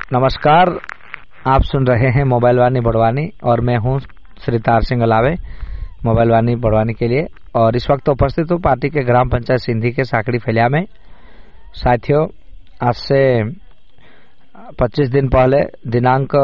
नमस्कार, आप सुन रहे हैं मोबाइल वाणी बड़वानी और मैं हूं श्री तार सिंह अलावे मोबाइल वाणी बड़वानी के लिए। और इस वक्त उपस्थित हूं पार्टी के ग्राम पंचायत सिंधी के साकड़ी फैलिया में। साथियों, आज से 25 दिन पहले दिनांक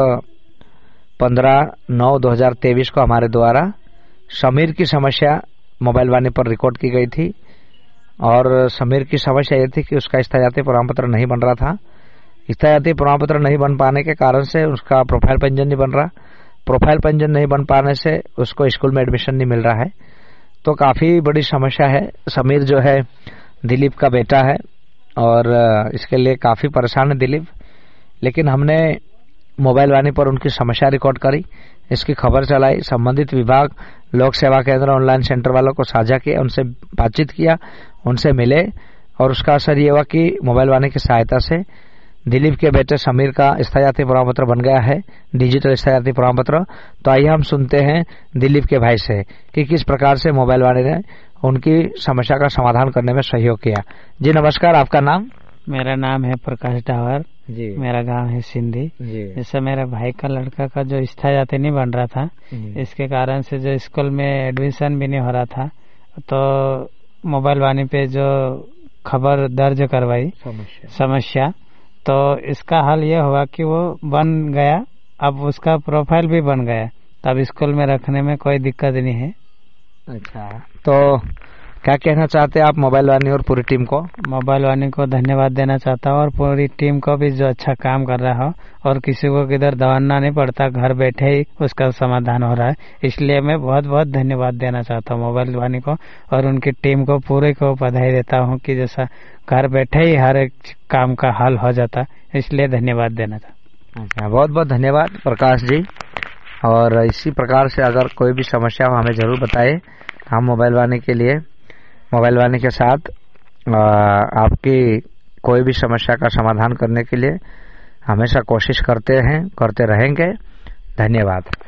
15/9/2023 को हमारे द्वारा समीर की समस्या मोबाइल वाणी पर रिकॉर्ड की गई थी। और समीर की समस्या यह थी कि उसका स्थायी प्रमाण पत्र नहीं बन रहा था। स्थायी प्रमाण पत्र नहीं बन पाने के कारण से उसका प्रोफाइल पंजीयन नहीं बन रहा। प्रोफाइल पंजीयन नहीं बन पाने से उसको स्कूल में एडमिशन नहीं मिल रहा है। तो काफी बड़ी समस्या है। समीर जो है दिलीप का बेटा है और इसके लिए काफी परेशान है दिलीप। लेकिन हमने मोबाइल वाणी पर उनकी समस्या रिकॉर्ड करी, इसकी खबर चलाई, संबंधित विभाग, लोक सेवा केंद्र, ऑनलाइन सेंटर वालों को साझा किया, उनसे बातचीत किया, उनसे मिले और उसका असर ये हुआ कि मोबाइल वाणी की सहायता से दिलीप के बेटे समीर का स्थायी प्रमाण पत्र बन गया है, डिजिटल स्थायी प्रमाण पत्र। तो आइए हम सुनते हैं दिलीप के भाई से कि किस प्रकार से मोबाइल वाणी ने उनकी समस्या का समाधान करने में सहयोग किया। जी नमस्कार, आपका नाम? मेरा नाम है प्रकाश डावर जी। मेरा गांव है सिंधी। जैसे मेरे भाई का लड़का का जो स्थायी नहीं बन रहा था, इसके कारण से जो स्कूल में एडमिशन भी नहीं हो रहा था, तो मोबाइल वाणी पे जो खबर दर्ज करवाई समस्या, तो इसका हल ये हुआ कि वो बन गया। अब उसका प्रोफाइल भी बन गया, तब स्कूल में रखने में कोई दिक्कत नहीं है। अच्छा, तो क्या कहना चाहते हैं आप मोबाइल वाणी और पूरी टीम को? मोबाइल वाणी को धन्यवाद देना चाहता हूँ और पूरी टीम को भी जो अच्छा काम कर रहा हो और किसी को किधर दौड़ना नहीं पड़ता, घर बैठे ही उसका समाधान हो रहा है। इसलिए मैं बहुत बहुत धन्यवाद देना चाहता हूँ मोबाइल वाणी को और उनकी टीम को पूरे को बधाई देता हूँ कि जैसा घर बैठे ही हर एक काम का हल हो जाता, इसलिए धन्यवाद देना चाहता हूँ। अच्छा, बहुत बहुत धन्यवाद प्रकाश जी। और इसी प्रकार से अगर कोई भी समस्या हो हमें जरूर बताइए। हम मोबाइल वाणी के लिए, मोबाइल वाणी के साथ आपकी कोई भी समस्या का समाधान करने के लिए हमेशा कोशिश करते हैं, करते रहेंगे। धन्यवाद।